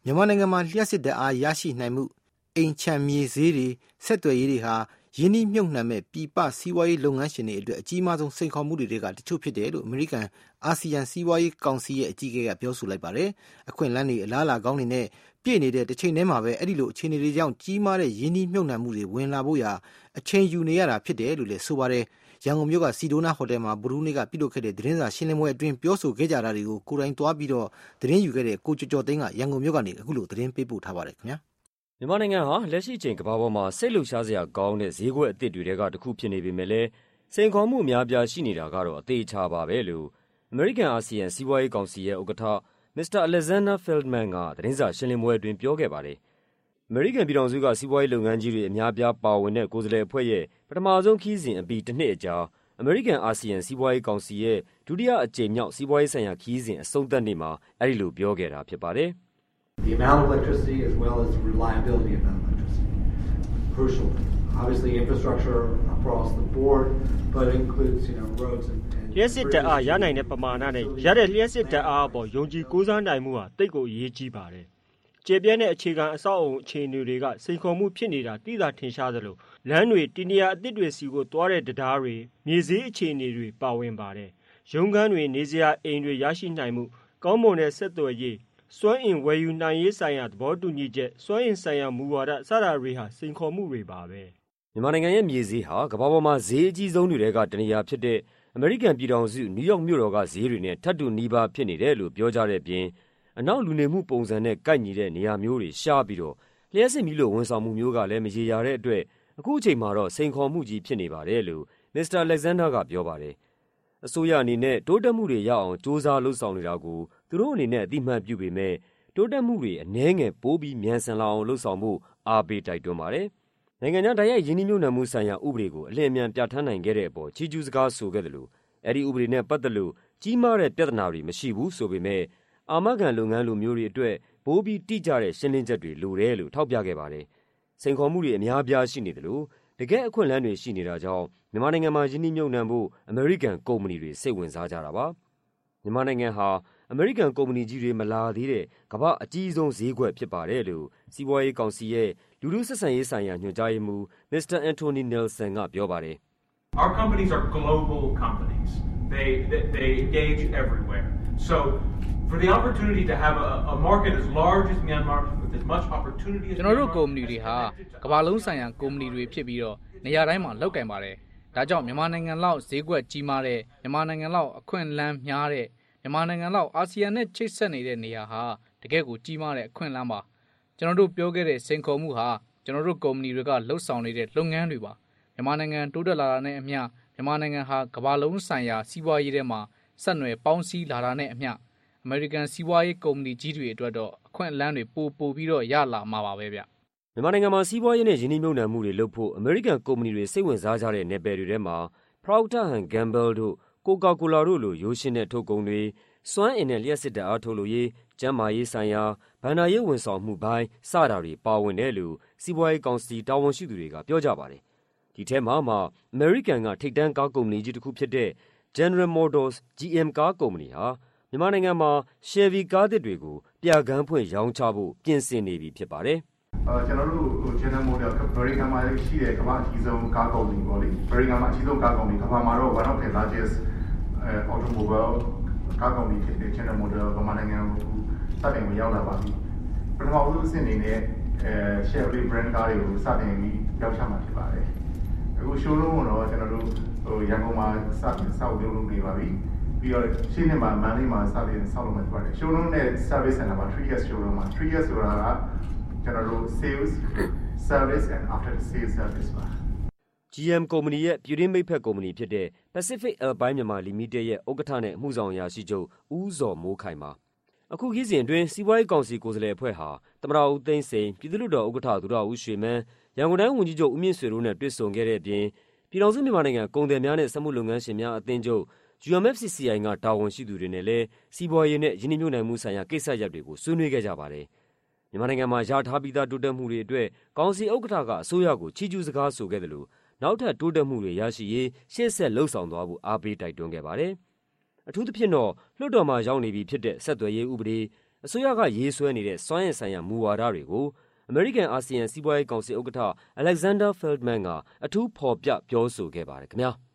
မြန်မာနိုင်ငံမှာလျှက်စစ်ဓာတ်အားရရှိနိုင်မှုအိမ်ခြံမြေဈေးတွေဆက်သွယ်ရေးတွေဟာယင်းနှိမ့်မြုပ်နှံမဲ့ပြည်ပစီးပွားရေးလုပ်ငန်းရှင်တွေအတွက်အကြီးမားဆုံးစိန်ခေါ်မှုတွေကတချို့ဖြစ်တယ်လို့အမေရိကန်အာဆီယံစီးပွားရေးကောင်စီရဲ့အကြီးအကဲကပြောဆိုလိုက်ပါတယ်။အခွင့်အလမ်းတွေအလားအလာကောင်းတွေနဲ့ပြည့်နေတဲ့တစ်ချိန်တည်းမှာပဲအဲ့ဒီလိုအခြေအနေတွေကြောင့်ကြီးမားတဲ့ယင်းနှိမ့်မြုပ်နှံမှုတွေဝင်လာဖို့ရာအချိန်ယူနေရတာဖြစ်တယ်လို့လည်းဆိုပါတယ်။ရန်ကုန်မြို့ကစီဒိုနာဟိုတယ်မှာဗုဒ္ဓနေ့ကပြုလုပ်ခဲ့တဲ့သတင်းစာရှင်းလင်းပွဲအတွင်းပြောဆိုခဲ့ကြတာတွေကိုကိုယ်တိုင်သွားပြီးတော့သတင်းယူခဲ့တဲ့ကိုကျော်ကျော်သိန်းကရန်ကုန်မြို့ကနေအခုလိုသတင်းပေးပို့ထားပါတယ်ခင်ဗျာ။မြန်မာနိုင်ငံဟာလက်ရှိချိန်ကမ္ဘာပေါ်မှာစိတ်လှုပ်ရှားစရာကောင်းတဲ့ဈေးကွက်အသစ်တွေကတစ်ခုဖြစ်နေပေမဲ့လည်းစိန်ခေါ်မှုအများပြားရှိနေတာကတော့အသေးချာပါပဲလို့အမေရိကန်အာဆီယံစီးပွားရေးကောင်စီရဲ့ဥက္ကဋ္ဌမစ္စတာ Alexander Feldman ကသတင်းစာရှင်းလင်းပွဲအတွင်းပြောခဲ့ပါတယ်။အမေရိကန်ပြည်ထောင်စုကစီးပွားရေးလုပ်ငန်းကြီးတွေအများပြားပါဝင်တဲ့ကိုယ်စားလှယ်အဖွဲ့ရဲ့ပထမဆုံးခရီးစဉ်အပြီးတစ်နှစ်အကြာအမေရိကန်အာဆီယံစီးပွားရေးကောင်စီရဲ့ဒုတိယအကြိမ်မြောက်စီးပွားရေးဆိုင်ရာခရီးစဉ်အဆုံးသတ်နေ့မှာအဲဒီလိုပြောခဲ့တာဖြစ်ပါတယ်။ The amount of electricity as well as the reliability of that electricity. Crucial. Obviously infrastructure across the board, but it includes, roads and လျှက်စစ်ဓာတ်အားရနိုင်တဲ့ပမာဏနဲ့ရတဲ့လျှက်စစ်ဓာတ်အားအပေါ်ယုံကြည်ကိုးစားနိုင်မှုဟာတိတ်ကိုအရေးကြီးပါတယ်။ကျေပြန့်တဲ့အခြေခံအဆောက်အအုံအခြေအနေတွေကစိန်ခေါ်မှုဖြစ်နေတာသိသာထင်ရှားသလိုလမ်းတွေတည်နေရာအသစ်တွေစီကိုသွားတဲ့တရားတွေမြေစည်းအခြေအနေတွေပါဝင်ပါတယ်။ရုံးခန်းတွေနေစရာအိမ်တွေရရှိနိုင်မှုကောင်းမွန်တဲ့ဆက်သွယ်ရေးစွမ်းအင်ဝယ်ယူနိုင်ရေးဆိုင်ရာသဘောတူညီချက်စွမ်းအင်ဆိုင်ရာမူဝါဒစတာတွေဟာစိန်ခေါ်မှုတွေပါပဲမြန်မာနိုင်ငံရဲ့မြေဈေးဟာကမ္ဘာပေါ်မှာဈေးအကြီးဆုံးတွေကတနေရာဖြစ်တဲ့အမေရိကန်ပြည်ထောင်စုနယူးယောက်မြို့တော်ကဈေးတွေနဲ့ထပ်တူနီးပါးဖြစ်နေတယ်လို့ပြောကြတဲ့အပြင်အနောက်လူနေမှုပုံစံနဲ့ကိုက်ညီတဲ့နေရာမျိုးတွေရှားပြီးတော့လျှက်စစ်မီးလိုဝန်ဆောင်မှုမျိုးကလည်းမရေရာတဲ့အတွက်အခုအချိန်မှာတော့စိန်ခေါ်မှုကြီးဖြစ်နေပါတယ်လို့မစ္စတာ Alexander ကပြောပါတယ်။အစိုးရအနေနဲ့တိုးတက်မှုတွေရအောင်စ조사လှုပ်ဆောင်နေတာကိုသူတို့အနေနဲ့အသိမှတ်ပြုပေမဲ့တိုးတက်မှုတွေအနည်းငယ်ပိုပြီးမြန်ဆန်လာအောင်လှုပ်ဆောင်ဖို့အားပေးတိုက်တွန်းပါတယ်။နိုင်ငံခြားတိုက်ရိုက်ရင်းနှီးမြှုပ်နှံမှုဆိုင်ရာဥပဒေကိုအလျင်အမြန်ပြဋ္ဌာန်းနိုင်ခဲ့တဲ့အပေါ်ချီးကျူးစကားဆိုခဲ့တယ်လို့အဲဒီဥပဒေနဲ့ပတ်သက်လို့ကြီးမားတဲ့ပြဿနာတွေမရှိဘူးဆိုပေမဲ့အာမခံလုပ်ငန်းလိုမျိုးတွေအတွက်ပိုပြီးတိကျတဲ့ရှင်းလင်းချက်တွေလိုတယ်လို့ထောက်ပြခဲ့ပါတယ်။စိန်ခေါ်မှုတွေအများပြားရှိနေတယ်လို့တကယ်အခွင့်အလမ်းတွေရှိနေတာကြောင့်မြန်မာနိုင်ငံမှာရင်းနှီးမြှုပ်နှံဖို့အမေရိကန်ကုမ္ပဏီတွေစိတ်ဝင်စားကြတာပါ။မြန်မာနိုင်ငံဟာအမေရိကန်ကုမ္ပဏီကြီးတွေမလာသေးတဲ့ကမ္ဘာအကြီးဆုံးဈေးကွက်ဖြစ်ပါတယ်လို့စီးပွားရေးကောင်စီရဲ့လူထုဆက်ဆံရေးဆိုင်ရာညွှန်ကြားရေးမှူး Mr. Anthony Nelson ကပြောပါတယ်။ Our companies are global companies. They engage everywhere. So for the opportunity to have a market as large as Myanmar with as much opportunity as ကျွန်တော်တို့ကုမ္ပဏီတွေဟာကမ္ဘာလုံးဆိုင်ရာကုမ္ပဏီတွေဖြစ်ပြီးတော့နေရာတိုင်းမှာလုပ်ကင်ပါတယ်။ဒါကြောင့်မြန်မာနိုင်ငံလောက်ဈေးကွက်ကြီးမားတဲ့မြန်မာနိုင်ငံလောက်အခွင့်အလမ်းများတဲ့မြန်မာနိုင်ငံလောက်အာဆီယံနဲ့ချိတ်ဆက်နေတဲ့နေရာဟာတကယ့်ကိုကြီးမားတဲ့အခွင့်အလမ်းပါ။ကျွန်တော်တို့ပြောခဲ့တဲ့စိန်ခေါ်မှုဟာကျွန်တော်တို့ကုမ္ပဏီတွေကလှုပ်ဆောင်နေတဲ့လုပ်ငန်းတွေပါ။မြန်မာနိုင်ငံတိုးတက်လာတာနဲ့အမျှမြန်မာနိုင်ငံဟာကမ္ဘာလုံးဆိုင်ရာစီးပွားရေးထဲမှာဆက်နွယ်ပေါင်းစည်းလာတာနဲ့အမျှအမေရိကန်စီးပွားရေးကုမ္ပဏီကြီးတွေအတွက်တော့အခွင့်အလမ်းတွေပိုပြီးတော့ရလာမှာပါပဲဗျ။မြန်မာနိုင်ငံမှာစီးပွားရေးနဲ့ယင်းနှီးမြှုပ်နှံမှုတွေလုပ်ဖို့အမေရိကန်ကုမ္ပဏီတွေစိတ်ဝင်စားကြတဲ့နယ်ပယ်တွေထဲမှာ Procter & Gamble တို့ Coca-Cola တို့လိုရိုးရှင်းတဲ့ထုတ်ကုန်တွေစွမ်းအင်နဲ့လျှက်စစ်ဓာတ်အားထုတ်လုပ်ရေးကျန်းမာရေးဆိုင်ရာဘဏ္ဍာရေးဝန်ဆောင်မှုပိုင်းစတာတွေပါဝင်တယ်လို့စီးပွားရေးကောင်စီတာဝန်ရှိသူတွေကပြောကြပါတယ်။ဒီထဲမှာမှအမေရိကန်ကထိပ်တန်းကားကုမ္ပဏီကြီးတစ်ခုဖြစ်တဲ့ General Motors GM ကားကုမ္ပဏီဟာမြန်မာနိုင်ငံမှာ Chevy ကားသစ်တွေကိုပြကန်းဖွင့်ရောင်းချဖို့ပြင်ဆင်နေပြီဖြစ်ပါတယ်။ကျွန်တော်တို့ General Motors အမေရိကန်မှာရှိတဲ့ကမ္ဘာအကြီးဆုံးကားကုမ္ပဏီပေါ့လေ။အမေရိကန်မှာအကြီးဆုံးကားကုမ္ပဏီကမ္ဘာမှာတော့ one of the largest automobile ကားကုမ္ပဏီဖြစ်တဲ့ General Motors ဗမာနိုင်ငံကိုစတင်ဝင်ရောက်လာပါပြီ။ပထမဆုံးအဆင့်အနေနဲ့Chevy brand ကားတွေကိုစတင်ပြီးရောက်ချမှာဖြစ်ပါတယ်။အခု showroom ကိုတော့ကျွန်တော်တို့ရန်ကုန်မှာစတင်ဆောက်လုပ်နေပါပြီ။ပြီးတော့ရှင်းနေမှာမန်လေးမှာစတင်ဆောက်လုပ်မှာဖြစ်ပါတယ်။ showroom နဲ့ service center မှာ 3 years showroom မှာ3 years ဆိုတာကကျွန်တော်တို့ sales service and after the sales service ပါ GM ကုမ္ပဏီရဲ့ပြည်တွင်းမိတ်ဖက်ကုမ္ပဏီဖြစ်တဲ့ Pacific Alpine Myanmar Limited ရဲ့ဥက္ကဋ္ဌနဲ့အမှုဆောင်အရာရှိချုပ်ဦးဇော်မိုးခိုင်ပါအခုခီးစဉ်အတွင်းစီးပွားရေးကောင်စီကိုယ်စားလှယ်အဖွဲ့ဟာသမ္မတဦးသိန်းစိန်ပြည်သူ့လွှတ်တော်ဥက္ကဋ္ဌသူရဦးရွှေမန်းရန်ကုန်တိုင်းဝန်ကြီးချုပ်ဦးမြင့်ဆွေတို့နဲ့တွေ့ဆုံခဲ့တဲ့အပြင်ပြည်ထောင်စုမြန်မာနိုင်ငံကုန်သည်များနဲ့စက်မှုလုပ်ငန်းရှင်များအသင်းချုပ် UMFCCI ကတာဝန်ရှိသူတွေနဲ့လည်းစီးပွားရေးနဲ့ယင်းနှိမ့်မြုပ်နှံမှုဆိုင်ရာကိစ္စရပ်တွေကိုဆွေးနွေးခဲ့ကြပါတယ်မြန်မာနိုင်ငံမှာရထားပြီးသားတိုးတက်မှုတွေအတွက်ကောင်စီဥက္ကဋ္ဌကအစိုးရကိုချီးကျူးစကားဆိုခဲ့တယ်လို့နောက်ထပ်တိုးတက်မှုတွေရရှိရေးရှေ့ဆက်လှုပ်ဆောင်သွားဖို့အားပေးတိုက်တွန်းခဲ့ပါတယ်။အထူးသဖြင့်တော့လွှတ်တော်မှာရောက်နေပြီဖြစ်တဲ့ဆက်သွယ်ရေးဥပဒေအစိုးရကရေးဆွဲနေတဲ့စွမ်းအင်ဆိုင်ရာမူဝါဒတွေကိုအမေရိကန်အာဆီယံစီးပွားရေးကောင်စီဥက္ကဋ္ဌ Alexander Feldman ကအထူးဖော်ပြပြောဆိုခဲ့ပါတယ်ခင်ဗျာ။